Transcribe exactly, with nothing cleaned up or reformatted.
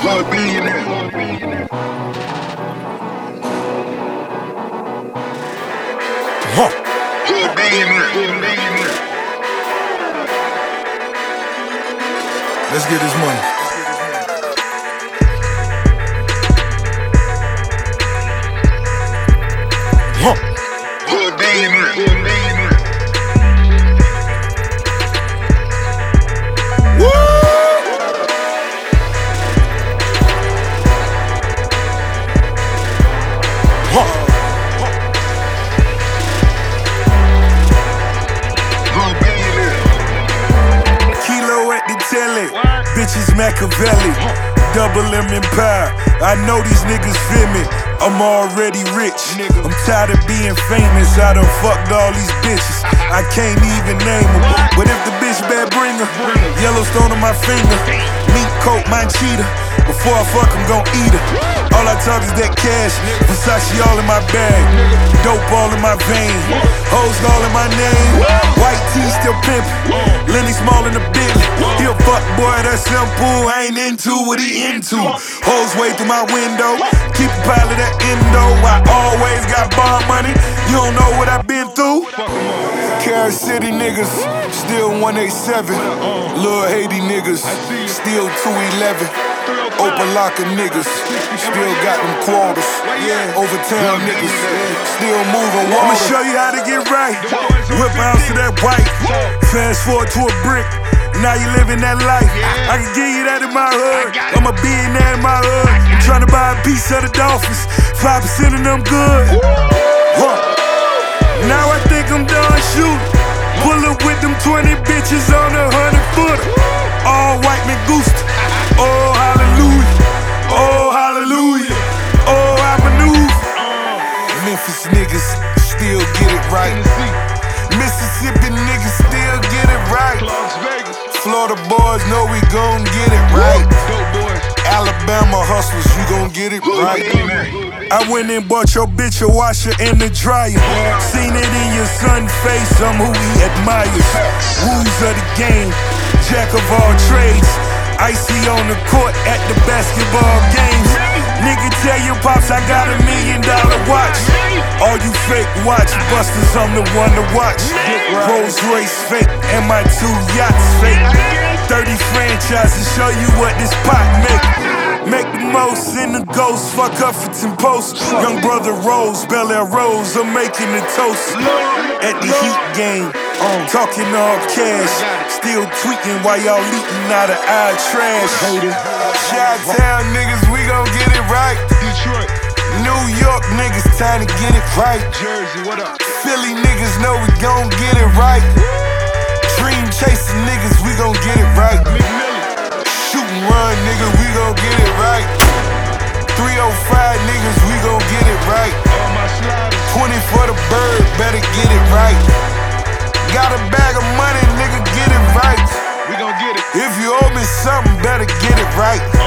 Hood billionaire. Huh. Hood billionaire. Let's get this money. Huh. Hood billionaire. Woo! Huh. Kilo at the telly, bitches Machiavelli, double M Empire. I know these niggas feel me. I'm already rich. I'm tired of being famous. I done fucked all these bitches. I can't even name them. But if the bitch bad, bring her. Yellowstone on my finger. Mink coat, mine cheetah. Before I fuck, I'm gon' eat her. All I talk is that cash. Versace all in my bag. Dope all in my vein. Hoes all in my name. White tee still pimpin'. Lenny Small in the Bentley. He a fuck boy, that's simple. I ain't into what he into. Hoes way through my window. Keep a pile of that endo. I always got bond money. You don't know what I've been through. Carol City niggas, still one eighty-seven. Lil Haiti niggas, still two eleven. Opalaka niggas, still got them quarters. Overtown niggas, still moving water. I'ma show you how to get right. Whip out to that white. Fast forward to a brick. Now you living that life. I can give you that in my hood. I'm a billionaire in my hood. I'm trying to buy a piece of the Dolphins. Five percent of them good. Huh. Now I think I'm done shooting. Pull up with them twenty bitches on a hundred footer. All white Mangusta. Oh hallelujah. Oh hallelujah. Oh I maneuver. Memphis niggas still get it right. Mississippi niggas still get it right. Florida boys know we gon' get it right. Alabama hustlers, you gon' get it right. I went and bought your bitch a washer and a dryer. Seen it in your son's face, I'm who he admires. Rules of the game, jack of all trades. Icy on the court at the basketball games. Nigga, tell your pops I got a million dollar watch. All you fake watch busters, I'm the one to watch. Rolls Royce fake and my two yachts fake. thirty franchises show you what this pot make. Make the most in the ghost, fuck Huffington Post. Young brother Rose, Bel Air Rose, I'm making the toast. At the Heat game, talking all cash. Still tweaking while y'all leaking out of our trash. Chi-Town niggas, we gon' get it right. Detroit. New York niggas, time to get it right. Jersey, what up? Philly niggas know we gon' get it right. Dream chasing niggas, we gon' get it right. Shoot and run nigga, we gon' get it right. three oh five niggas, we gon' get it right. twenty for the bird, better get it right. Got a bag of money, nigga, get it right. We gon' get it. If you owe me something, better get it right.